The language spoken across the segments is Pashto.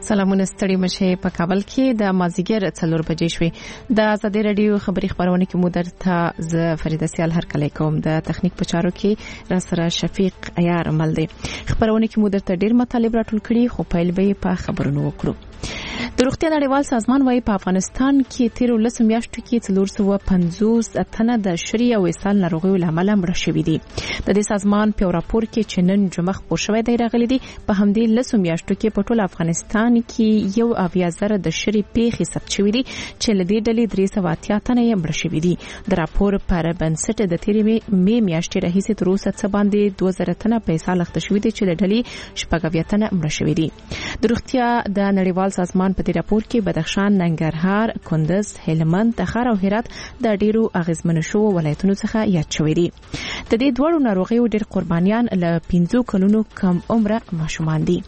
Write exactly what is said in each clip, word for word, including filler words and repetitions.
سلامونه ستړي مشه په کابل کې د مازیګر څلور بجې شوې د آزادۍ رادیو خبري خبرونه کې مو درته ز فریده سیال هر کله کوم د تخنیک په چارو کې را سره شفیق عیار عمل دی خبرونه کې مو درته ډیر مطالب راټول کړي خو پیل به په خبرونو وکړو د روغتیا نړیوال سازمان وايي په افغانستان کې تیر ولس میاشتو کې څلور سوه پنځوس تنه د شری او اسهال ناروغیو لامل مړه شوي دي د دې سازمان په راپور کې چې نن جمعه خبر شوی دی راغلي دي په همدې لسو میاشتو کې په ټول افغانستان کې یو اویا زره د شری پیښې ثبت شوې دي چې لدې ډلې درې سوه اتیا تنه یې مړه شوي دي د راپور پر بنسټ د تیر می میاشتې راهیسې تر اوسه څه باندې دوه زره تنه په اسهال اخته شوي دي چې د ډلې شپږ اویا تنه مړه شوي دي د روغتیا د نړیوال سازمان په دې راپور کې بدخشان، ننګرهار، کندز، هلمند، تخار او هرات د ډیرو اغیزمنو شو ولایتونو څخه یاد شوي دي د دې دوړو ناروغیو ډیر قربانیان له پنځو کلونو کم عمره ماشومان دي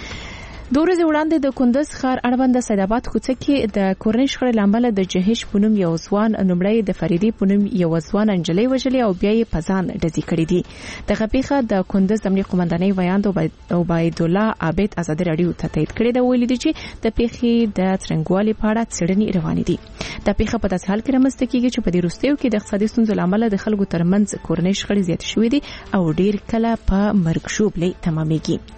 دوه ورځې وړاندې د کندز ښار اړوند سید آباد کوڅه کې د کورنۍ شخړې لامل د جهش پونم یو ځوان نومړی د فریدي پونم یو ځوان انجلۍ وژلې او بیا یې په ځان ډزې کړې دي د غپیخه د کندز امنیه قومندانۍ ویاند عبید الله عابد آزادۍ رادیو ته تایید کړی دی ویلي دي چې د پیښې د څرنګوالي په اړه څېړنې روانې دي د پیښه په داسې حال کې رامنځته کیږي چې په دې وروستیو کې د اقتصادي ستونزو لامل د خلکو ترمنځ کورنۍ شخړې زیاتې شوې دي او ډیر کله په مرګ ژوبلې تمامېږي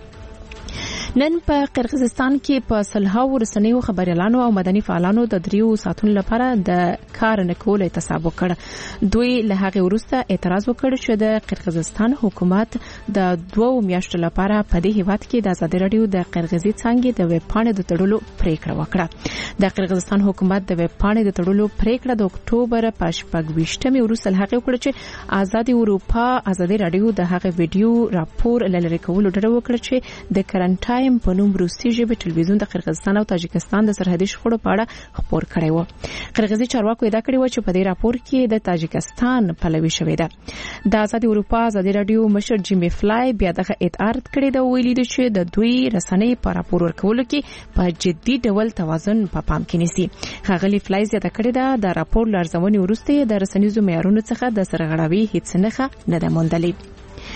نن په قرغیزستان کې په صلحاو رسنیو خبريالانو او مدني فعالانو د دریو ساتون لپاره د کار نه کول اعتصاب وکړ دوی له هغه وروسته اعتراض وکړ چې د قرغیزستان حکومت د دوو میاشتو لپاره په دې هیواد کې د آزادۍ رادیو د قرغیزي څنګه د ویب پاڼې د تړلو پریکړه وکړه د قرغیزستان حکومت د ویب پاڼې د تړلو پریکړه د اکتوبر په شپږ ویشتمې وروسته هغه وکړه چې آزادي اروپا آزادۍ رادیو د هغه ویډیو راپور لری کول ډېر وکړه چې د کرنټای په نوم روسي ژبه ټلویزیون د قرغیزستان او تاجکستان د سرحدي شخړو په اړه خبر کړی و قرغیزي چارواکو ادعا کړې و چې په دې راپور کې د تاجکستان پلوي شوې ده د آزادي اروپا آزادي رادیو مشر جیمی فلای بیا دغه ادعا رد کړې ده ویلي دي چې د دوی رسنۍ په راپور ورکولو کې په جدي ډول توازن په پام کې نیسي ښاغلي فلای زیاته کړې ده د راپور لارښوونې وروسته د رسنیزو معیارونو څخه د سرغړاوي هیڅ نښه نه ده موندلې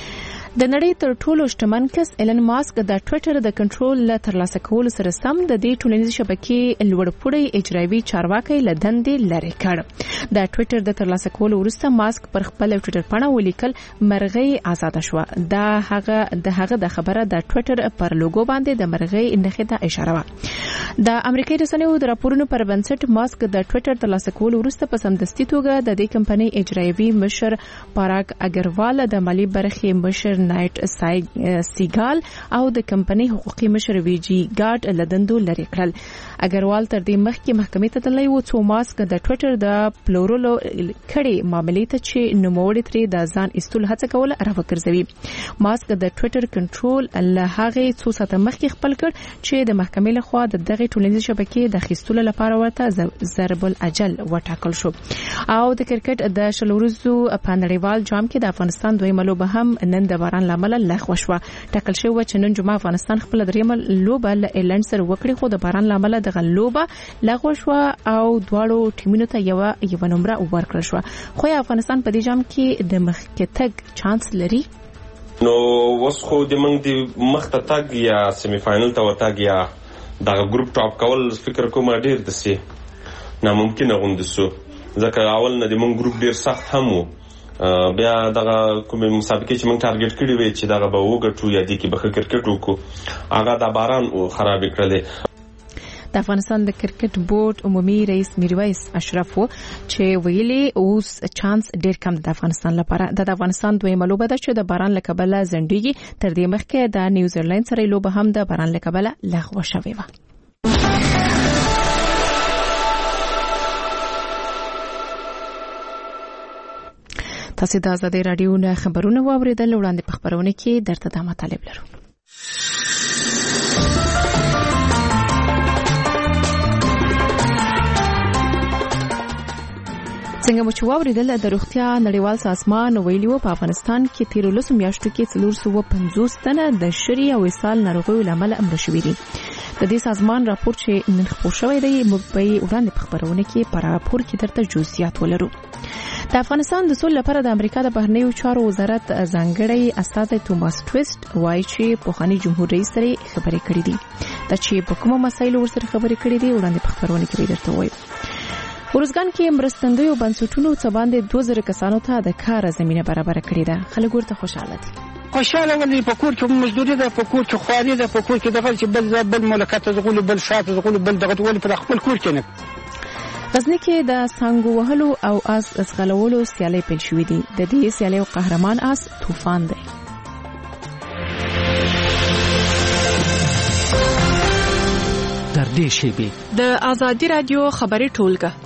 د نړۍ تر ټولو شتمن کس ایلن ماسک د ټوئیټر د کنټرول له ترلاسه کولو سره سم د دې ټولنیزې شبکې لوړپوړی اجرایي چارواکي له دندې لرې کړ د ټوئیټر د ترلاسه کولو وروسته ماسک پر خپل ټوئیټر پاڼه ولیکل مرغۍ آزاد شوه دا هغه د هغه د خبره د ټوئیټر پر لوګو باندې د مرغۍ نښې ته اشاره وه د امریکایي رسنیو د راپورونو پر بنسټ ماسک د ټوئیټر ترلاسه کولو وروسته په سمدستي توګه د دې کمپنۍ اجرایي مشر پاراګ اګروال د مالی برخې مشر نایټ سیګال او د کمپنۍ حقوقي مشر ویجی ګارد لدندو لري کړل اګروال تر دې مخکې محکمې ته تللی و چې ماسک د ټوئیټر د پلورلو کړي معاملې ته چې نوموړي ترې د ځان ایستل هڅه کوله راوګرځوي ماسک د ټوئیټر کنټرول له هغه څو ساعته مخکې خپل کړ چې د محکمې لخوا د دغه ټولنیزې شبکې د خستلو لپاره ورته ضرب الاجل وټاکل شو او د کرکټ د شلورزو په نړیوال جام کې د افغانستان دویمه لوبه هم نن د باران لامل لغوه شو ټاکل شو چې نن جمعه افغانستان خپل دریمه لوبه له ایرلند سره وکړي خو د باران لامل د غلوبه لغوه شو او دواړو ټیمونو ته یو یو نمبر ورکړل شو خو افغانستان په دې جام کې د مخکې تګ چانس لري نو وس خو د موږ د مخته تګ یا سیمی فائنل ته وتاګ یا د ګروپ ټاپ کول فکر کوم ډیر د سي ناممکن غوندسو ځکه اول نه د موږ ګروپ ډیر سخت هم وو بیا دغه کومه مسابقه چې موږ ټارګټ کړی وي چې دغه به وګټو یا د کې به کرکټ وکړو هغه د باران خراب کړل د افغانستان د کرکټ بورډ عمومي رئیس میرویس اشرف چې ویلي اوس چانس ډیر کم د افغانستان لپاره د افغانستان دویمه لوبه ده چې د باران له کبله زندګي تر دې مخکې د نیوزیلند سره لوبه هم د باران له کبله لغوه شوې و تاسو د آزادۍ رادیو نه خبرونه واوریدل وړاندې په خبرونه کې درته د مطالب لرو څنګه مو چې واوریدل د روغتیا نړیوال سازمان ویلي و په افغانستان کې تیر ولسم میاشتو کې څلور سوه پنځوس تنه د شری او اسهال ناروغیو لامل مړه شوي دي د دې سازمان راپور چې نن خبر شوی دی موږ به وړاندې په خبرونه کې پر راپور کې درته جزئیات ولرو د افغانستان د سولې لپاره د امریکا د بهرنیو چارو وزارت ځانګړی استازی توماس ټویسټ وایي چې پوخانی جمهور رئیس سره خبرې کړې دي د چې په کومه مسایلو ورسره خبرې کړې دي وړاندې په خبرونه کې درته وایو. ورزګان کې مرستندویو بنسټونو څه باندې دوه زره کسانو ته د کار زمينه برابر کړې ده. خلک ورته خوشاله دي. خوشاله ولې په کور کې مزدوري ده، په کور کې خواري ده، په کور کې دغه چې بل بل ملکات زغول بل شات زغول بل دغه ول په خپل کور کې نه. غزنی کې د سانګو وهلو او اس اسغلولو سیالي پیل شوې دي. د دې سیالي قهرمان اس طوفان دی. در دې شیبې د آزادي رادیو خبري ټولګه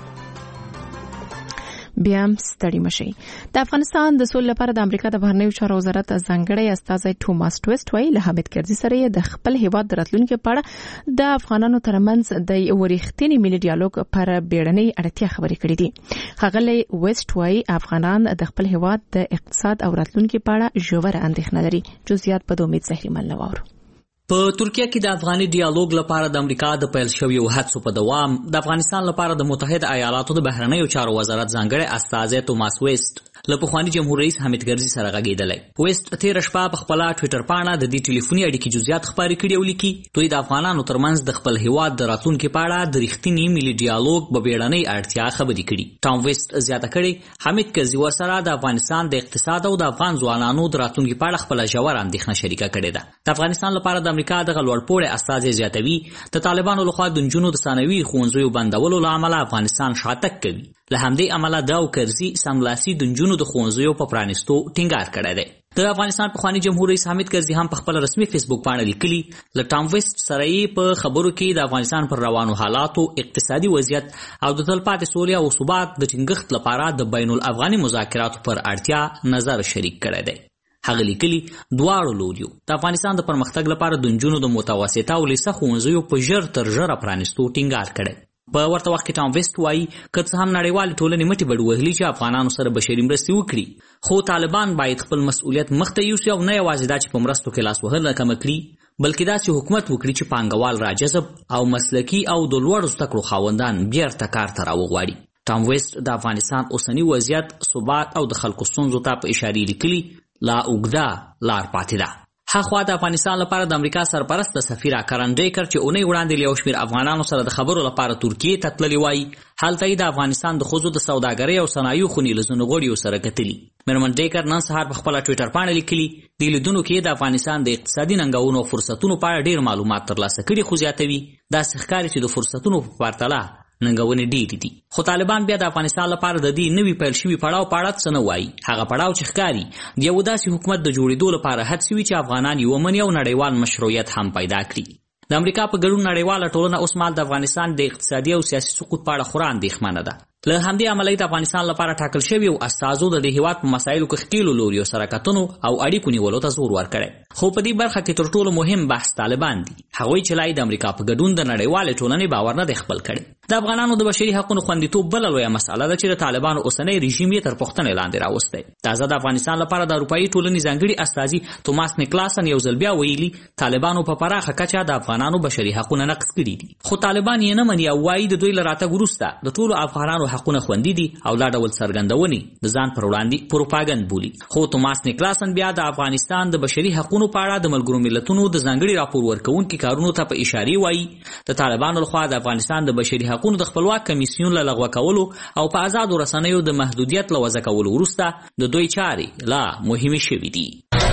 بیا ستړي مشي. د افغانستان د سولې لپاره د امریکا د بهرنیو چارو وزارت ځانګړی استازی ټوماس ټویسټ وایي له حامد کرزي سره د خپل هیواد د راتلونکو په اړه د افغانانو ترمنځ د ورښتینی ملي ډیالوګ پر بیړنۍ اړتیا خبرې کړې دي. ښاغلی ویسټ وایي افغانان د خپل هیواد د اقتصاد او راتلونکو په اړه ژوره اندېښنه لري. جزئیات په امید زهرمن لواورو. په ترکیه کې د افغاني ډیالوګ لپاره د امریکا د پیل شویو هڅو په دوام د افغانستان لپاره د متحده ایالاتو د بهرنیو چارو وزارت ځانګړی استازی توماس ویسټ له پخواني جمهور رئیس حامد کرزي سره غږېدلی. ویسټ تیر شپه په خپل ټوئیټر پاڼه د دې ټلیفوني اړیکې جزئیات خبرې کړي او لیکي دوی د افغانانو ترمنځ د خپل هیواد د راتلونکو په اړه د رښتینی ملي ډیالوګ په بیړنۍ اړتیا خبرې کړي. ټام ویسټ زیاته کړي حامد کرزي ورسره د افغانستان د اقتصاد او د افغان ځوانانو د راتلونکو په اړه خپل ژور اندېښنه شریکه کړې ده. د افغانستان لپاره د امریکا د غلوړ پوړې استازي زیاتوي د طالبانو لخوا د نجونو د ثانوي ښوونځیو بندولو له امله افغانستان شاتګ کوي. له همدې امله د او کرزي سملاسي د نجونو د ښوونځیو په پرانیستو ټینګار کړی دی. د افغانستان پخواني جمهور رئیس حامد کرزي هم په خپل رسمي فیسبوک باندې لیکلي له ټام ویسټ سره یې په خبرو کې د افغانستان پر روانو حالاتو، اقتصادي وضعیت او د تلپاتې سولې او ثبات د ټینګښت لپاره د بین الافغاني مذاکراتو پر اړتیا نظر شریک کړی دی. هغه لیکلي دواړو لوریو د افغانستان د پرمختګ لپاره د نجونو د متوسطه او لیسه ښوونځیو په ژر تر ژره پرانیستو ټینګار کړی. په ورته وخت کې ټام ویسټ وایي که څه هم نړیوالې ټولنې مټې بډ وهلي چې افغانانو سره بشري مرستې وکړي، خو طالبان باید خپل مسؤلیت مخته یوسي او نه یوازې دا چې په مرستو کې لاس وهنه کمه کړي، بلکې داسې حکومت وکړي چې پانګوال راجذب او مسلکي او د لوړو زده کړو خاوندان بیرته کار ته راوغواړي. ټام ویسټ د افغانستان اوسنی وضعیت، ثبات او د خلکو ستونزو ته په اشارې لیکلي لا اوږده لار پاتې ده. هاخوا د افغانستان لپاره د امریکا سرپرست سفیر کرن ډیکر چې اونۍ وړاندې له یو شمېر افغانانو سره د خبرو لپاره ترکیې ته تللي وایي هلته یې د افغانستان د ښځو د سوداګرۍ او صنایعو خونې له ځینو غړیو سره کتلي. میرمن ډیکر نن سهار په خپله ټویټر پاڼه لیکلي دې لیدونو کې د افغانستان د اقتصادي ننګونو او فرصتونو په اړه ډېر معلومات ترلاسه کړي، خو زیاتوي داسې ښکاري چې د فرصتونو په پرتله ننګونې ډېرې دي. خو طالبان بیا د افغانستان لپاره د دې نوي پیل شوي پړاو په اړه څه نه وایي. هغه پړاو چې ښکاري د یو داسې حکومت د جوړېدو لپاره هڅې وي چې افغانان یې ومني او نړیوال مشروعیت هم پیدا کړي. د امریکا په ګډون نړیواله ټولنه اوس مهال د افغانستان د اقتصادي او سیاسي سقوط په اړه خورا اندېښمنه ده. له همدې امله د افغانستان لپاره ټاکل شویو استازو د دې هیواد په مسایلو کې ښکېلو لوریو سره کتنو او اړیکو نیولو ته زور ورکړی. خو په دې برخه کې تر ټولو مهم بحث طالبان دي. هغوی چې لا د امریکا په ګډون د نړیوالې ټولنې باور نه دی خپل کړی. د افغانانو د بشري حقوقو خوندیتوب بله لویه مسله ده چې د طالبانو اوسنی رژیم یې تر پوښتنې لاندې راوستی. تازه د افغانستان لپاره د اروپایي ټولنې ځانګړي استازي توماس نیکلاسن یو ځل بیا ویلي طالبانو په پراخه کچه د افغانانو بشري حقونه نقض کړي دي، خو طالبان یې نه مني او وایي د دوی له راتګ وروسته د ټولو افغانانو حقونه خوندي دي او دا ډول څرګندونې د ځان پر وړاندې پروپاګند بولي. خو توماس نیکلاسن بیا د افغانستان د بشري حقوقو په اړه د ملګرو ملتونو د ځانګړي راپور ورکوونکي کارونو ته په اشارې وایي د طالبانو لخوا د افغانستان د بشري حقوقو د خپلواک کمیسیون له لغوه کولو او په آزادو رسنیو د محدودیت له وضع کولو وروسته د دوی چارې لا مهمې شوې دي.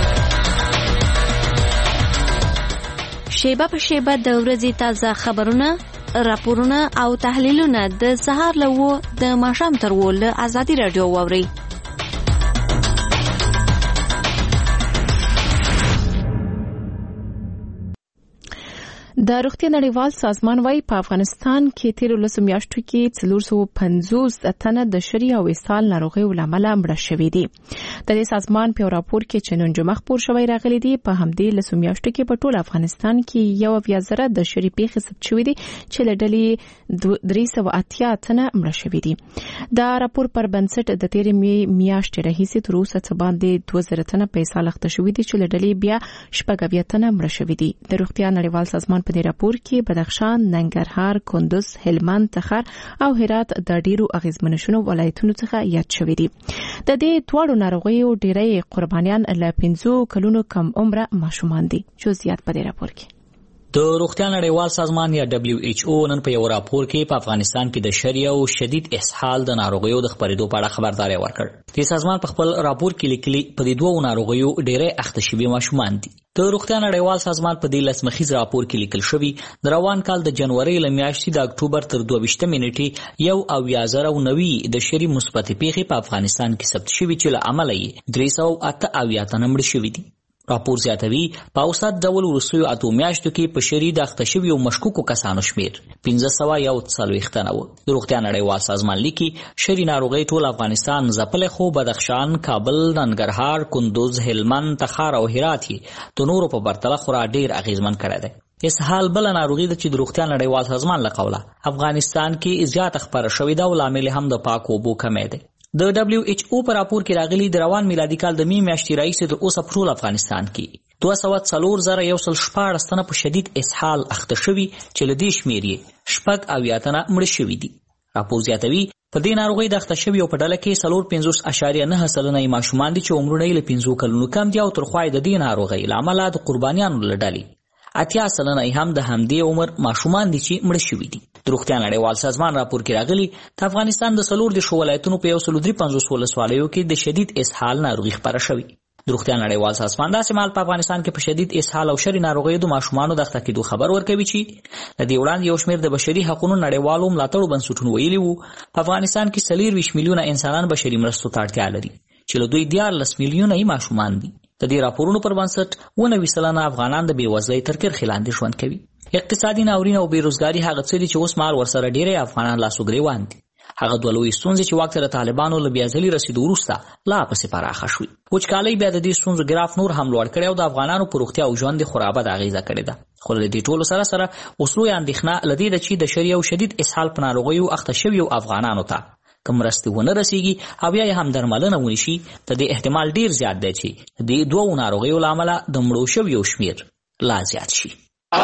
شیبه په شیبه د ورځې تازه خبرونه، راپورونه او تحلیلونه د سهار له و د ماښام تر و له آزادي رادیو واورئ. د روغتیا نړیوال سازمان وايي په افغانستان کې تیر لسو میاشتو کې څلور سوه پنځوس تنه د شری او اسهال ناروغیو له امله مړه شوي دي. د دې سازمان په راپور کې چې نن جمعه خپور شوی راغلی دی په همدې لسو میاشتو کې په ټول افغانستان کې یو اویا زره د شری پیښې ثبت شوې دي چې له ډلې درې سوه اتیا تنه مړه شوي دي. دا راپور پر بنسټ د تیرې میاشتې راهیسې تر اوسه څه باندې دوه زره تنه په اسهال اخته شوي دي چې له ډلې بیا شپږ اویا تنه مړه شوي دي. د روغتیا نړیوال سازمان په دې راپور کې بدخشان، ننګرهار، کندوز، هلمند، تخار او هرات د ډیرو اغیزمنو شنو ولایتونو څخه یاد شوي دي. د دې دواړو ناروغیو ډیری قربانیان له پنځو کلونو کم عمره ماشومان دي. جزئیات په دې راپور کې. د روغتیا نړیوال سازمان یا دبليو ایچ او نن په یو راپور کې په افغانستان کې د شری او شدید اسهال د ناروغیو د خپرېدو په اړه خبرداري ورکړ. د سازمان په خپل راپور کې لیکلي په دې دوه ناروغیو ډېرې اخته شوي ماشومان دي. د روغتیا نړیوال سازمان په دې لسمخیز راپور کې لیکل شوی د روان کال د جنوري له میاشتې د اکتوبر تر دوه ویشتمې نیټې یو اویا زره او نوي د شری مثبت پیښې په افغانستان کې ثبت شوي چې له امله یې درې سوه اته اویا تنه مړه شوي دي. راپور زیاتوي په اوسط ډول وروستیو اتو میاشتو کې په شری د اخته شویو مشکوکو کسانو شمیر پنځه سوه یو څلوېښت تنه و. د روغتیا نړیوال سازمان لیکي شری ناروغۍ ټول افغانستان ځپلی، خو بدخشان، کابل، ننګرهار، کندوز، هلمند، تخار او هرات یې د نورو په پرتله خورا ډیر اغیزمن کړی دی. اسهال بله ناروغي ده چې د روغتیا نړیوال سازمان له قوله افغانستان کې زیاته خپره شوې ده او لامل هم د پاکو اوبو کمی دی. د دبليو ایچ او په راپور کې راغلي د روان میلادي کال د می میاشتې راهیسې تر اوسه په ټول افغانستان کې دوه سوه څلور زره یو سل شپاړس تنه په شدید اسهال اخته شوي چې له دې شمېر یې شپږ اویا تنه مړه شوي دي. راپور زیاتوي په دې ناروغۍ د اخته شویو په ډله کې څلور پنځوس اشاریه نه سلنه یې ماشومان دي چې عمرونه یې له پنځو کلونو کم دي او تر خوا یې د دې ناروغۍ له امله د قربانیانو له ډلې اتیا سلنه یې هم د همدې عمر ماشومان دي چې مړه شوي دي. د روغتیا نړیوال سازمان راپور کې راغلي د افغانستان د څلور دېرشو ولایتونو په یو سل درې پنځوس ولسوالیو کې د شدید اسهال ناروغي خپره شوې. د روغتیا نړیوال سازمان داسې مهال په افغانستان کې په شدید اسهال او شری ناروغیو د ماشومانو د اخته کېدو خبر ورکوي چې د دې وړاندې یو شمېر د بشري حقونو نړیوالو ملاتړو بنسټونو ویلي وو په افغانستان کې څلېرویشت میلیونه انسانان بشري مرستو ته اړتیا لري چې له دوی دیارلس میلیونه یې ماشومان دي. د دې راپورونو پر بنسټ اووه نوي سلنه افغانان د بېوزلۍ تر کرښې لاندې ژوند کوي. اقتصادي ناورین او بیروزګاري هغه څه دي چې اوس مهال ورسره ډېری افغانان لاسو ګریوان دي. هغه دوه لویې ستونزې چې واک ته د طالبانو له بېځلي رسېدو وروسته لا پسې پراخه شوې. وچکالۍ بیا د دې ستونزو ګراف نور هم لوړ کړی او د افغانانو په روغتیا او ژوند یې خورا بده اغېزه کړې ده. خو له دې ټولو سره سره اوس لویه اندېښنه له دې ده چې د شری او شدید اسهال په ناروغیو اخته شویو افغانانو ته که مرستې ونه رسیږي او یا یې هم درملنه ونشي د دې احتمال ډیر زیات دی چې د دې دوو ناروغیو له امله د مړو شویو شمېر لا زیات شي.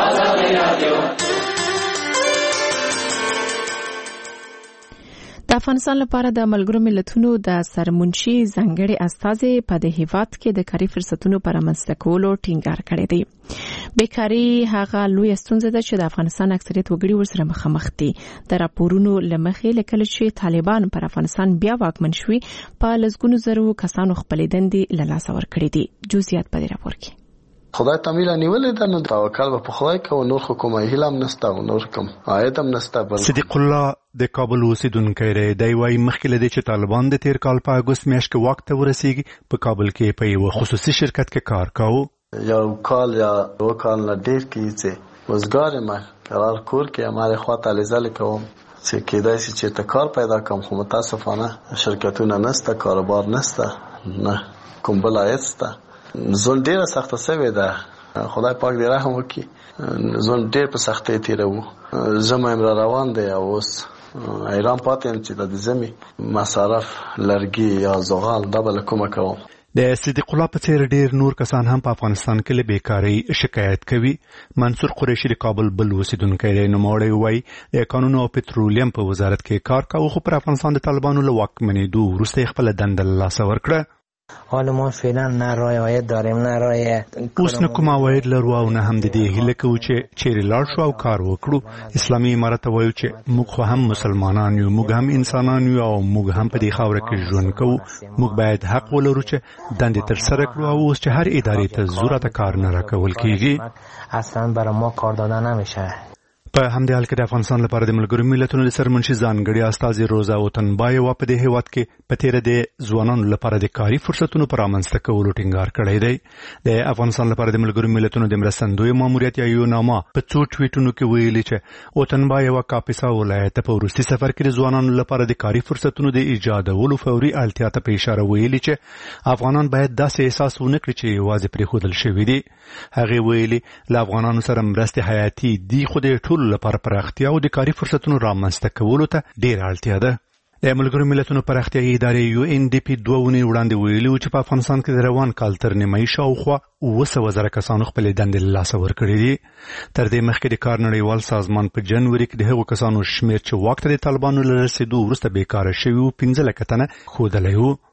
د افغانستان لپاره د ملګرو ملتونو د سرمنشي ځانګړي استازي په د هیواد کې د کاري فرصتونو پر رامنځته کولو ټینګار کړی دی. بیکاري هغه لوی ستونزه ده چې د افغانستان اکثریت وګړي ورسره مخامخ دي. د راپورونو له مخې لیکل چې طالبان پر افغانستان بیا واکمن شوي په لسګونو زرو کسانو خپلې دندې له لاسه ورکړې دي. جزئیات په دې راپور کې. خدای تعالی نیولې ده نو توکل به په خدای کوو، نور حکومت هیله هم نشته او نور کوم عاید هم نشته. صدیق الله د کابل اوسیدونکی دی. دی وايي مخکې له دې چې طالبان د تیر کال په اګوست میاشت کې واک ته ورسیږي په کابل کې په یو خصوصي شرکت کې کار کاوه. یو کال یا دو کال نه ډیر کې چې وزګار ما قرار کور کې اماره خواته لیزل کوم چې کېدای شي چې ته کار پیدا کوم، خو متاسفانه شرکتونه نشته، کاروبار نشته، نه کوم بل عاید شته. ځون ډیره سخته سوې ده. خدای پاک دې رحم وکړي. ځون ډیر په سختۍ تیروو. زما هم را روان دی او اوس ایران پاتې یم چې د زمي مصارف لرګي یا زغال دا به له کومه کوم. د صدیق الله په څېر ډېر نور کسان هم په افغانستان کې له بیکارۍ شکایت کوي. منصور قریشي د کابل بل اوسیدونکی دی. نوموړی وایي د کانونو او پټرولیم په وزارت کې کار کاوه، خو پر افغانستان د طالبانو له واکمنېدو وروسته یې خپله دنده له لاسه ورکړه. حالا ما فعلا نه رای عاید داریم نه رای اوس نه کوم عواید لرو او نه هم د دې هیله کوو چې چیرې لاړ شو او کار وکړو. اسلامي امارت وایي چې موږ خو هم مسلمانان یو، موږ هم انسانان یو او موږ هم په دې خاوره کې ژوند کوو. موږ باید حق ولرو چې دندې ترسره کړو او اوس چې هر ادارې ته ضرورت کار نه راکول کیږي اصلا برای ما کار داده نمیشه. په همدې حال کې د افغانستان لپاره د ملګرو ملتونو د سرمنشي ځانګړي استازي روزا اوتنبایوا په دې هیواد کې په تیره د ځوانانو لپاره د کاري فرصتونو پر رامنځته کولو ټینګار کړی دی. د افغانستان لپاره د ملګرو ملتونو د مرستندوی ماموریت یا یو نامه په څو ټویټونو کې ویلي چې اوتنبایوا کاپیسا ولایت په وروستي سفر کې د ځوانانو لپاره د کاري فرصتونو د ایجادولو فوري اړتیا ته په اشاره ویلي چې افغانان باید داسې احساس ونه کړي چې یوازې پرېښودل شوي دي. هغې ویلي له افغانانو سره مرستې حیاتي دي، خو د ټولو لپاره پراختیا او د کاري فرصتونو رامنځته کولو ته ډېره اړتیا ده. د ملګرو ملتونو پراختیایي ادارې یو ان ډي پي دوه اونۍ وړاندې ویلي و چې په افغانستان کې د روان کال تر نیمایي شاوخوا اووه سوه زره کسانو خپلې دندې له لاسه ورکړې دي. تر دې مخکې د کار نړیوال سازمان په جنوري کې د هغو کسانو شمېر چې واک ته د طالبانو له رسېدو وروسته بېکاره شوي وو پنځه لکه تنه ښودلی و.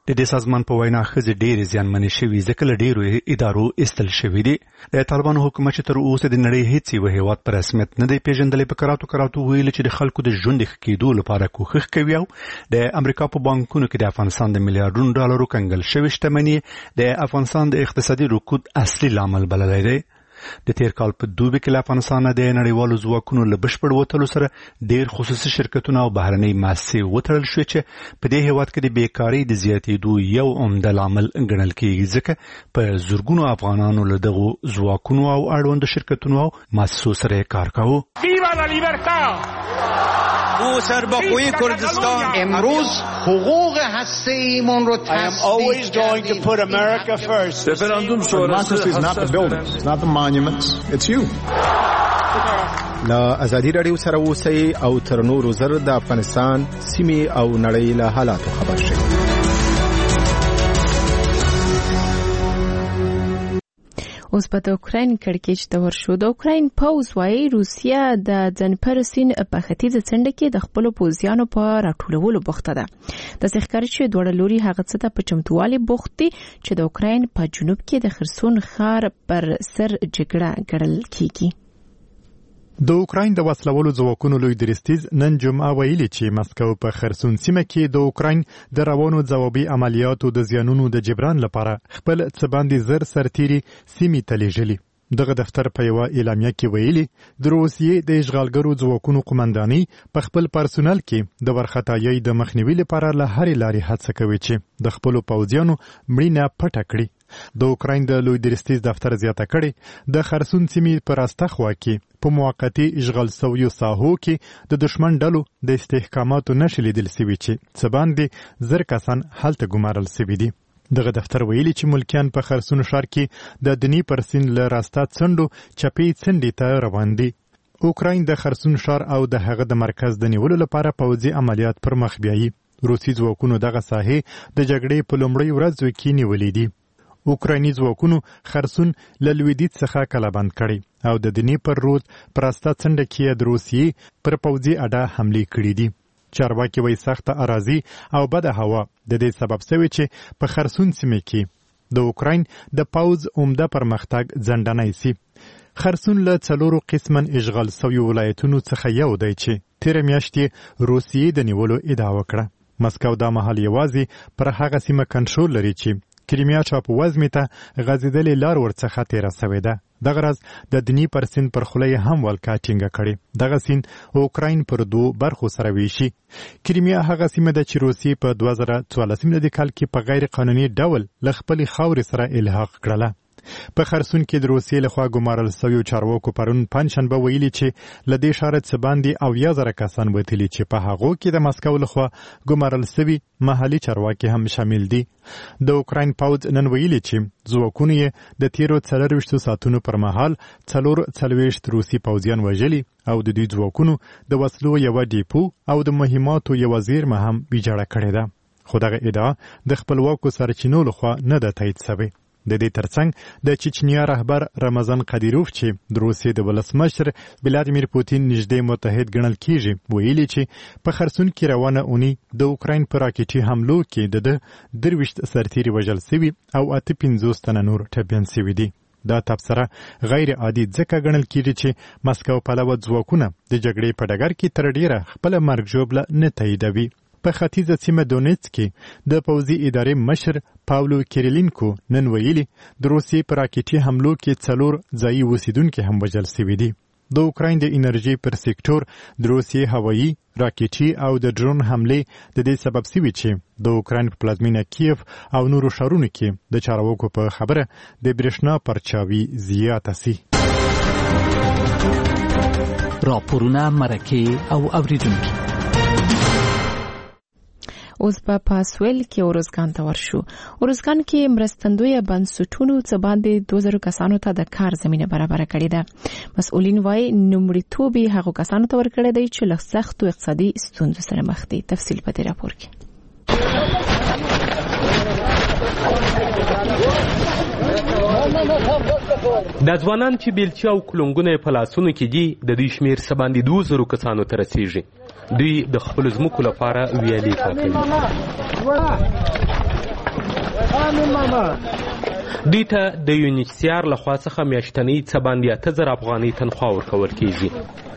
د دې سازمان په وینا ښځې ډېرې زیانمنې شوي ځکه له ډېرو ادارو ایستل شوي دي. د طالبانو حکومت چې تر اوسه د نړۍ هیڅ یو هیواد په رسمیت نه دی پیژندلی په کراتو کراتو ویلي چې د خلکو د ژوند ښه کېدو لپاره کوښښ کوي او د امریکا په بانکونو کې د افغانستان د میلیارډونو ډالرو کنګل شوې شتمني د افغانستان د اقتصادي رکود اصلي لامل بللی دی. د تیر کال په دوبي کې له افغانستان د نړیوالو ځواکونو له بشپړ وتلو سره ډېر خصوصي شرکتونه او بهرنۍ مؤسسې وتړل شوې چې په دې هېواد کې د بیکارۍ د زیاتېدو یو عمده لامل ګڼل کېږي ځکه په زرګونو افغانانو له دغو ځواکونو او اړوندو شرکتونو او مؤسسو سره کار کاوه. او سرباخوی کردستان امروز حقوق هسته‌ایمون رو تثبیت کردیم. رفراندوم شورای is not the buildings, it's not the monuments, it's you. لا ازادي رادیو سره اوسئ او تر نورو زر د افغانستان سیمې او نړۍ له حالاتو خبر شئ. اوس په اوکراین کړکېچ ته ورشو. د اوکراین پوځ وايي روسیه د دنپر سیند په ختیځه څنډه کې د خپلو پوځیانو په راټولولو بوخته ده. داسې ښکاري چې دواړه لوري هغه څه ته په چمتووالي بوخت دي چې د اوکراین په جنوب کې د خرسون ښار پر سر جګړه ګڼل کیږي. د اوکراین د وسلوالو ځواکونو لوی درستیز نن جمعه ویلي چې مسکو په خرسون سیمه کې د اوکراین د روانو ځوابي عملیاتو د زیانونو د جبران لپاره خپل څه باندې زر سرتیري سیمې ته لیږلي. دغه دفتر په یوه اعلامیه کې ویلي د روسیې د اشغالګرو ځواکونو قومنداني په خپل پرسونل کې د ورختایۍ د مخنیوي لپاره له هرې لارې هڅه کوي چې د خپلو پوځیانو مړینه پټه کړي. د اوکراین د لوی درستیز دفتر زیاته کړي د خرسون سیمې په راسته خوا کې په موقتي اشغال شویو ساحو کې د دشمن ډلو د استحکاماتو نښې لیدل شوي چې څه باندې زر کسان هلته ګمارل شوي دي. دغه دفتر ویلي چې ملکیان په خرسون ښار کې د دني پر سیند له راسته څنډو چپې څنډې ته روان دي. اوکراین د خرسون ښار او د هغه د مرکز د نیولو لپاره پوځي عملیات پر مخ بیایي. روسي ځواکونو دغه ساحې د جګړې په لومړۍ ورځو کې نیولې دي. اوکرایني ځواکونو خرسون له لویدیځ څخه کلابند کړی او د دني پر رود پر راسته څنډه کې د روسیې پر پوځي اډه حملې کړې دي. چارواکي وایي سخته اراضي او بده هوا د دې سبب شوی چې په خرسون سیمه کې د اوکراین د پوځ عمده پرمختګ ځنډنی سي. خرسون له څلورو قسمن اشغال شویو ولایتونو څخه یو دی چې تېره میاشت یې روسیې د نیولو ادعا وکړه. مسکو دا مهال یوازې پر هغه سیمه کنټرول لري چې کریمیا چاپ وزمې ته غځېدلې لار ورڅخه تېره سوې ده. دغه راز د دني پر سیند پر خوله یې هم ولکه ټینګه کړې. دغه سیند اوکراین پر دوو برخو سره ویشي. کریمیا هغه سیمه ده چې روسیې په دوه زره څوارلسم کال کې په غیر قانوني ډول له خپلې خاورې سره الحاق کړله. په خرسون کې د روسیې لخوا ګمارل شویو چارواکو پرون پنجشنبه ویلي چې له دې ښاره څه باندې اویا زره کسان وتلي چې په هغو کې د مسکو لخوا ګمارل شوي محلي چارواکي هم شامل دي. د اوکراین پوځ نن ویلي چې ځواکونو یې د تیرو څلرویشتو ساعتونو پر مهال څلور څلوېښت روسي پوځیان وژلي او د دوی ځواکونو د وسلو یوه ډیپو او د مهماتو یوه زیرمه هم ویجاړه کړې ده. خو دغه ادعا د خپلواکو سرچینو لخوا نه ده تایید شوې. د دې ترڅنګ د چچنیا رهبر رمضان قدیروف چې د روسیې د ولسمشر ولادیمیر پوتین نږدې متحد ګڼل کیږي ویلي چې په خرسون کې روانه اونۍ د اوکراین په راکټي حملو کې د درویشت سرتیري وژل شوي او اته پنځوس تنه نور ټپیان شوي دي. دا تبصره غیر عادي ځکه ګڼل کیږي چې مسکو پلوه ځواکونه د جګړې په ډګر کې تر ډیره خپله مرګ ژوبله نه تاییدوي. په ختیځه سیمه دونیتس کې د پوځي ادارې مشر پاولو کیریلینکو نن ویلي د روسیې په راکټي حملو کې څلور ځایي اوسیدونکي هم وژل شوي دي. د اوکراین د انرژي پر سکتور د روسیې هوایي راکټي او د ډرون حملې د دې سبب شوي چې د اوکراین په پلازمینه کیف او نورو ښارونو کې د چارواکو په خبره د برېښنا پرچاوي زیاته سي. راپورونه مرکه او اوریدونکي اوس په پاسویل کې اورزګان ته ورشو. اورزګان کې مرستندوی بنسټونو څه باندې دوه زره کسانو ته د کار زمینه برابر کړې ده. مسؤلین وايي نومړیتوب یې هغو کسانو ته ورکړی دی چې له سختو اقتصادي ستونزو سره مخ دي. تفصیل په دې راپور کې. د ځوانان چې بیلچې او کلونګونه په لاسونو کې دي د دوی شمیر څه باندې دوه زره کسانو ته رسیږي. دوی د خپلو ځمکو لپاره ویالې پاکوي. دوی ته د یونیسیار لخوا څخه میاشتنۍ څه باندې اته زره افغانۍ تنخوا ورکول کیږي.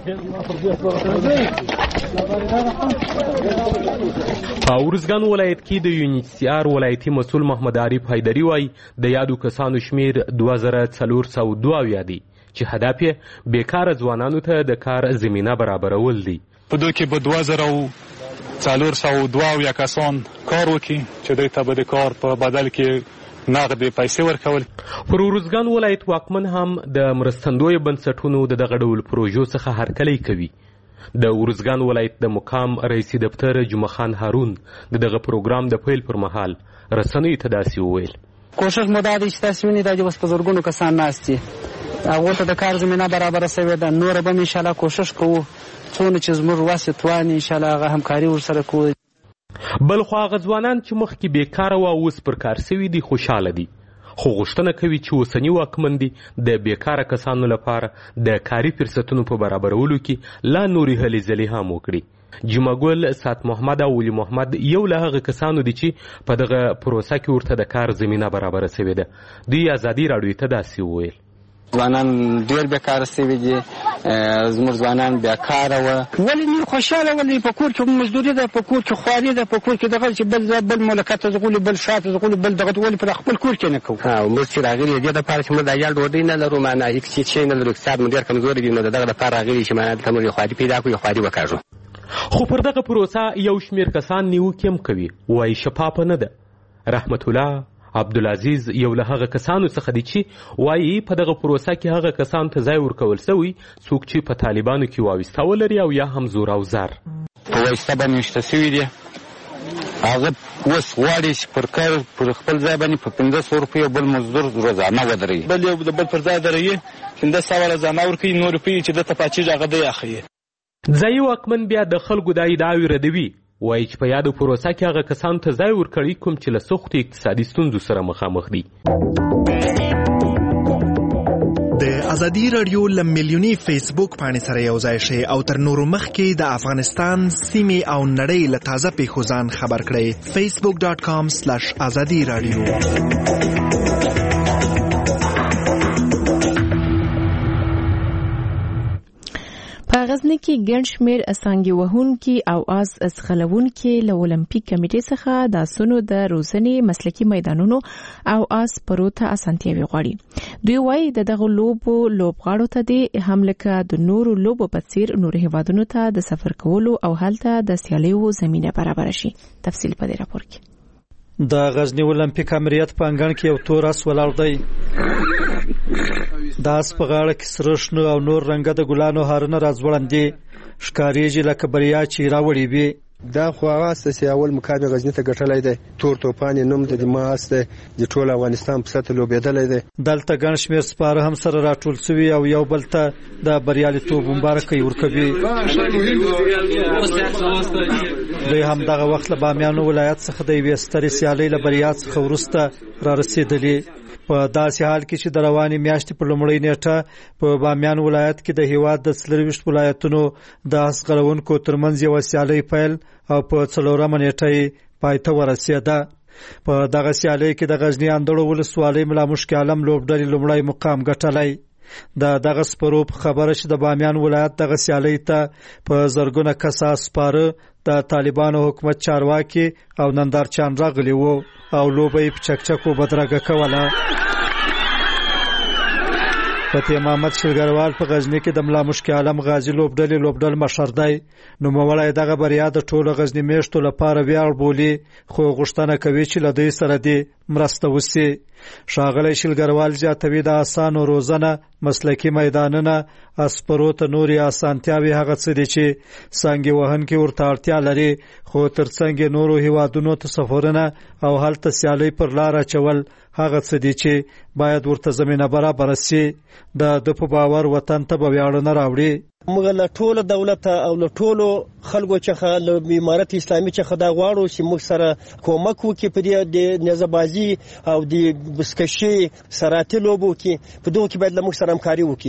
په ارزګان ولایت کې د یونیسیار ولایتي مسؤل محمد عارف حیدري وایي د یادو کسانو شمیر دوه زره څلور سوه دوه اویا دی چې هدف یې بیکاره ځوانانو ته د کار زمینه برابرول دی. په دوی کې به دوه زره څلور سوه دوه اویا کسان کار وکړي چې دوی ته به د کار په بدل کې نغدې پیسې ورکول. پر ارزګان ولایت واکمن هم د مرستندویو بنسټونو د دغه ډول پروژو څخه هرکلی کوي. د ارزګان ولایت د مقام رئیس دفتر جمعه خان هارون د دغه پروګرام د پیل پر مهال رسنیو ته داسې وویل: کوشش مو دا دی چې تاسو وینئ دا چې اوس په زرګونو کسان ناست دي، هغو ته د کار زمینه برابره شوې ده. نوره به م انشاءالله کوشش کوو څونه چې زموږ وس توان انشاءالله هغه همکاري ورسره کوو. بل خو هغه ځوانان چې مخکې بیکاره وو او اوس پر کار سوي دي خوشحاله دي، خو غوښتنه کوي چې اوسني واکمن دي د بیکاره کسانو لپاره د کاري فرصتونو په برابرولو کې لا نورې هلې ځلې هم وکړي. جمعه ګل، سات محمد او ولی محمد یو له هغه کسانو دي چې په دغه پروسه کې ورته د کار زمینه برابره سوې ده. دوی ازادي راډیو ته داسې وویل: ځوانان ډېر بیکاره سوي دي، زموږ ځوانان بیکاره وه. ولې نه خوشحاله ولې په کور کې مزدوري ده، په کور کې خواري ده، په کور کې دغه چې بل بل مملکت ته ځغلي، بل شاته ځغلي، بل دغه ولې په خپل کور کې نه کوو. موږ چې راغلي دې دپاره چې موږ د عیال ډوډۍ نه لرو، معنا هېڅ شی نه لرو، اقتصاد مو ډېر کمزوری دي، نو د دغه دپاره راغلي چې معنا دلته موږ یو خواري پیدا کړو، یو خواري وکاږو. خو پر دغه پروسه یو شمېر کسان نیوکې هم کوي، وایي شفافه نه ده. رحمت الله عبدالعزیز یو له هغه کسانو څخه دی چې وایي په دغه پروسه کې هغه کسانو ته ځای ورکول سوی څوک چې په طالبانو کې وابسته ولري او یا هم زور او زر په واسطه باندې ویشته سوي دي. هغه اوس غواړي چې پر کار پر خپل ځای باندې په پنځه سوه روپۍ بل مزدور روزانه ودروي، بل یو د بل پر ځای دروي پنځه سوه روزانه ورکوي، نور روپۍ چې دته پاچېږي هغه دی اخلي. ځایي واکمن بیا د خلکو دا ادعاوې ردوي، وایي چې په یادو پروسه کې هغه کسانو ته ځای ورکړی کوم چې له سختو اقتصادي ستونزو سره مخامخ دي. د ازادي راډیو له میلیوني فیسبوک پاڼې سره یو ځای شئ او تر نورو مخکې د افغانستان سیمې او نړۍ له تازه پیښو ځان خبر کړئ. فیسبوک ډاټ کام سلیش ازادي راډیو. په غزني کې ګڼ شمېر اسانګي وهونکي او آس اسخلونکي له اولمپیک کمیټې څخه د آسونو د روزنې مسلکي میدانونو او آس پرو ته اسانتیاوې غواړي. دوی وایي د دغه لوبو لوبغاړو ته د هم لکه د نورو لوبو په څیر نورو هیوادونو ته د سفر کولو او هلته د سیالیو زمینه برابر شي. تفصیل په دې راپور کې. د غزنی اولمپیک امریت په انګړ کې یو تور آس ولاړ دی. د آس په غاړه کې سره شنه او نور رنګه د ګلانو هارونه راځوړندي ښکارېږي لکه بریا چې راوړي وي. دا خو هغه اس چې اول مقام غزنی ته ګټلی دی، تور توپان نوم د ما اس دی، د ټول افغانستان په سطح لوبېدلی دی. دلته ګڼ شمېر سپاره هم سره راټول سوي او یو بل ته د بریالیتوب مبارکۍ ورکوي. دوی هم دغه وخت له بامیانو ولایت څخه د یوې سترې سیالۍ له بریا څخه وروسته را رسېدلي. په داسې حال کې چې د روانې میاشتې په لومړۍ نیټه په بامیان ولایت کې د هیواد د څلرویشت ولایتونو د آس غړونکو ترمنځ یوه سیالۍ پیل او په څلورمه نیټه یې پای ته ورسېده. په دغه سیالۍ کې د غزني اندړو ولسوالۍ ملا مشک عالم لوبډلې لومړی مقام ګټلی. د دغه سپرو په خبره چې د بامیان ولایت دغه سیالۍ ته په زرګونه کسه سپاره د طالبانو حکومت چارواکي او نندارچیان راغلي وو او لوبه یې په چکچکو بدرګه کوله. فتح محمد شلګروال په غزني کې د ملا مشک عالم غازی لوبډلې لوبډل مشر دی. نوموړی دغه بریا د ټولو غزني میشتو لپاره ویاړ بولي، خو غوښتنه کوي چې له دوی سره دې مرسته وشي. ښاغلی شلګروال زیاتوي د آسانو روزنه، مسلکي میدانونه، اسپرو ته نورې اسانتیاوې هغه څه دي چې څانګې وهونکي ورته اړتیا لري، خو ترڅنګ نورو هیوادونو ته سفرونه او هلته سیالۍ پر لار اچول هغه څه دي چې باید ورته زمینه برابره شي. د ده په باور وطن ته به ویاړونه راوړي. موږ له ټولو دولت او له ټولو خلکو څخه له امارت اسلامي څخه دا غواړو چې موږ سره کومک وکړي په دې د نظربازي او د بسکشي سراتي لوبو کې، په دغو کې باید له موږ سره همکاري وکړي.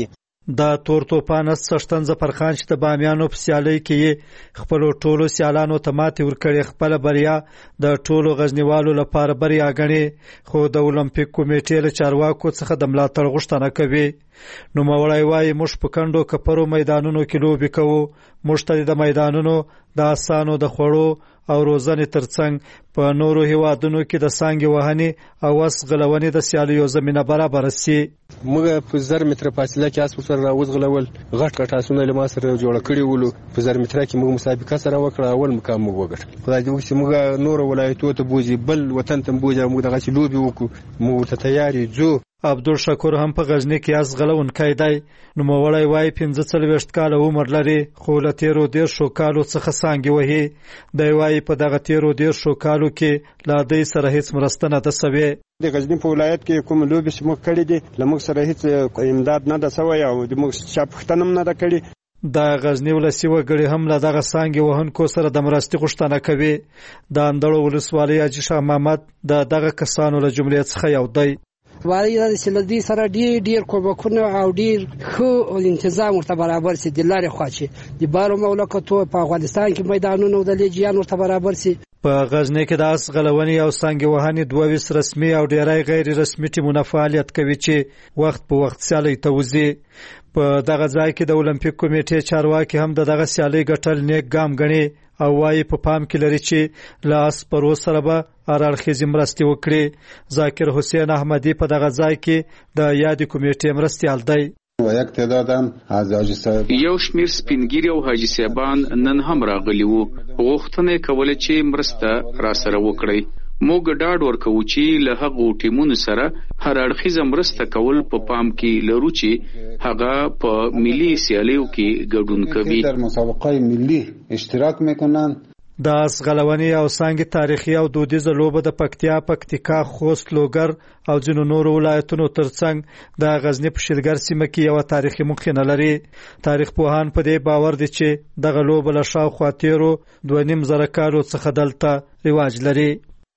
د تور توپان سشتن ظفرخان چې د بامیانو په سیالۍ کې خپل ټولو سیالانو ته ماتې ورکړې، خپل بریا د ټولو غزنیوالو لپاره بریا ګڼي، خو د اولمپیک کمیټې له چارواکو څخه د ملاتړ غوښتنه کوي. نوموړی وایي موږ په کندو کپرو میدانونو کې لوبې کوو، موږ ته د میدانونو د اسانو د خوړو او روزنې ترڅنګ په نورو هیوادونو کې د سانګې وهنې او وس غلونې د سیالیو زمینه برابره سي. موږ په زر متره فاصله کې اس سره راوځغلول، غټ غټ اسونه له ما سره جوړ کړي ولو. په زر متره کې موږ مسابقه سره وکړه، اول مقام موږ وګټ. خدای دې وکړي موږ نور ولایتونو ته بوزي، بل وطن ته بوزي، موږ دغه چې لوبي وکړو، موږ ته تیاری جو. عبدالشکور هم په غزنی کې اس غلونکی دی. نوموړی وایي پنځه څلوېښت کاله عمر لري، خو له تیرو دېرشو کالو څخه سانګې وهي. دی وایي په دغه تیرو دېرشو کالو کې له دوی سره هیڅ مرسته نه ده سوې. د غزنی په ولایت کې کوم لوبې چې موږ کړې دي، له موږ سره هیڅ امداد نه ده سوی او د موږ چا پوښتنه هم نه ده کړې. د غزنی ولسي وګړي هم له دغه سانګې وهونکو سره د مرستې غوښتنه کوي. د اندړو ولسوالۍ حاجي شاه محمد د دغه کسانو له جملې څخه یو دی. وایي دا چې له دې سره ډېر ډېر کومکونه او ډېر ښه تنظیم ورته برابر سي، د لارې خوا چې د بارو مملکتو په افغانستان کې میدانونه د لیجیان ورته برابر سي. په غزنی کې د اس غلونې او سانګې وهنې دوه ویس رسمي او ډیری غیر رسمي ټیمونه فعالیت کوي چې وخت په وخت سیالۍ ته وځي. په دغه ځای کې د اولمپیک کمیټې چارواکي هم د دغه سیالۍ ګټل نیک ګام ګڼي او وايي په پام کې لري چې له اس پرو سره به هر اړخیزې مرستې وکړي. ذاکر حسین احمدي په دغه ځای کې د یادې کمیټې مرستیال دی. یو شمیر سپینګیري او حاجي صاحبان نن هم راغلي وو، غوښتنه کوله چې مرسته را سره وکړي. موږ ډاډ ورکوو چې له هغو ټیمونو سره هر اړخیزه مرسته کول په پام کې لرو چې هغه په ملي سیالیو کې ګډون کوي. در مسابقات ملی اشتراک میکنن. د اس غلونې او سانګې تاریخي او دودیزه لوبه د پکتیا، پکتیکا، خوست، لوګر او ځینو نورو ولایتونو ترڅنګ د غزنی په شیرګر سیمه کې یو تاریخي مخینه لري. تاریخ پوهان په دې باور دي چې دغه لوبه له شاوخوا تیرو دوه نیم زره کالو څخه دلته رواج لري.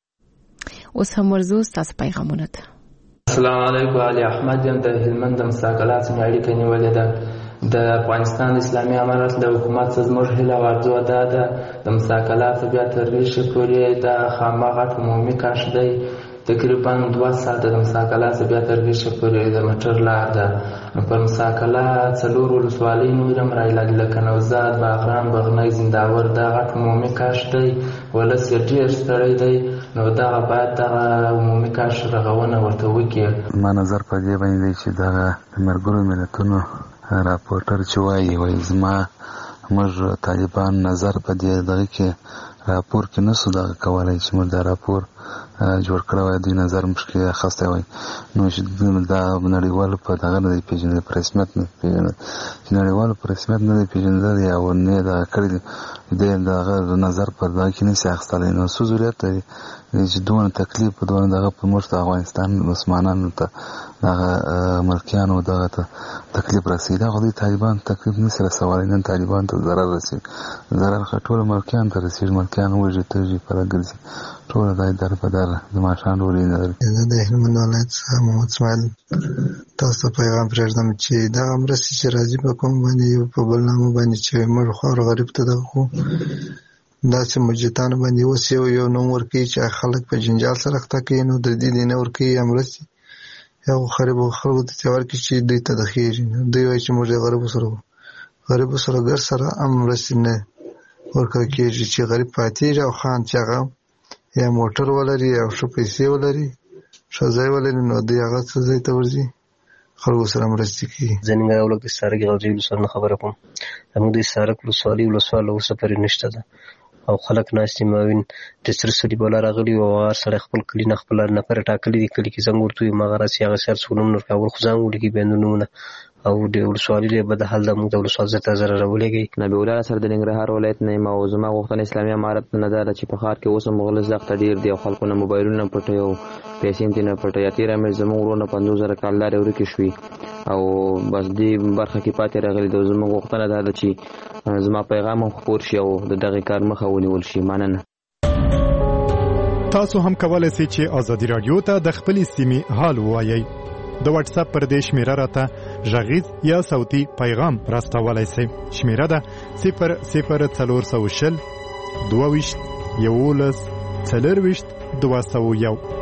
اوس هم ورزو ستاسو پیغامونه ده. السلام علیکم، علي احمد یم د هلمند د مساکلات څخه اړیکه نیولې ده. د افغانستان اسلامي امارت له حکومت څخه زموږ هیله او ارزو ده ده د مساکلات بیا تر ریښې پورې د خامغه عمومي کاش دی. تقریبا دوه ساعته د مساکلات بیا تر ریښې پورې د موټر لار ده. پر مساکلات څلور ولسوالۍ نور هم راایله لکه نوزاد، باغران، بغنی، زنداور دا غټ عمومي کاش دی. ولس یې ډېر ستړی دی، نو دغه باید دغه عمومي کاش رغونه ورته وکړي. ما نظر په دې باندې دی چې دغه ملګرو ملتونو راپورټر چې وایي وایي زما موږ طالبان نظر په دې دغه کې راپور کې نسو دغه کولی چې موږ دا راپور جوړ کړی وای، دوی نظر موږ کې اخیستی وای. نو چې دا نړیوالو په دغه نه دی پېژندلی، په رسمیت نه دی پېژندلی، چې نړیوالو په رسمیت نه دی پېژندلی او نه یې دغه کړی دی، د هغه نظر په دغه کې نشي اخیستلی. نو څه ضرورت لري چې دونه تکلیف په دونه دغه په موږ ته افغانستان مسلمانانو ته دغه ملکیانو دغه ته تکلیف رسوي. دغه دوی طالبان تکلیف نشي رسولی، نن طالبان ته ضرر رسوي. ضرر خو ټولو ملکیانو ته رسېږي، ملکیان وږي تږي پره ګرځي، ټوله دا در په در د ماښام ډوډۍ نه لري. زه د هلمند ولایت څخه محمد اسماعیل تاسو ته پیغام پرېږدم چې دغه مرستې چې راځي په کوم باندې یو په بل نامه باندې چې مړ خوار غریب ته دغه خو داسې مجتانو باندې اوس یو یو نوم ورکوي چې خلک په جنجال سره اخته کوي، نو د دې دې نه ورکوي یا مرستې یا غریبو خلکو ته ورکوي چې دوی ته د خیږي. دوی وایي چې موږ د غریبو سره غریبو سره ګر سره هم مرستې نه ورکول کېږي، چې غریب پاتېږي او خان چې هغه یا موټر ولري او ښه پیسې ولري، ښه ځای ولري، نو دوی هغه څه ځای ته ورځي خلکو سره مرستې کوي. زه ننګرهار ولایت د سارک غلجي ولسوالۍ نه خبره کوم. زموږ د سارک ولسوالۍ ولسوال اوسه پرې نشته ده او خلک ناستې ماوین د سره سړي بوله راغلي او هر سړی خپل کلي نه خپل نفر ټاکلي دي، کلي کې زنګ ورته وي مغه راسي هغه سر څوک نوم نه کول خو ځان ولیکي بندونونه او د ولسوالۍ له بده حال د موږ د ولسوال زته زره راولېږي. نبی الله سره د ننګرهار ولایت نه یم او زما غوښتنه اسلامي امارت نه ده چې په ښار کې اوس هم مغلس زخته ډېر دي او خلکو نه موبایلونه پټوي او پیسې هم ترې نه پټوي. تېره میاشت زموږ وروڼه پنځوس زره کال لارې ورکې شوي او بس دې برخه کې پاتې راغلي دي. زموږ غوښتنه دا ده چې زما پیغام هم خپور شي او د دغې کار مخه ونیول شي. مننه. تاسو هم کولای شئ چې ازادي رادیو ته د خپلې سیمې حال ووایئ. د واتس اپ پر دې شمیره راته غږیز یا صوتي پیغام راستولای شئ. شمیره ده صفر صفر څلور سوه شل دوه ویشت یولس څلور ویشت دوه سوه یو.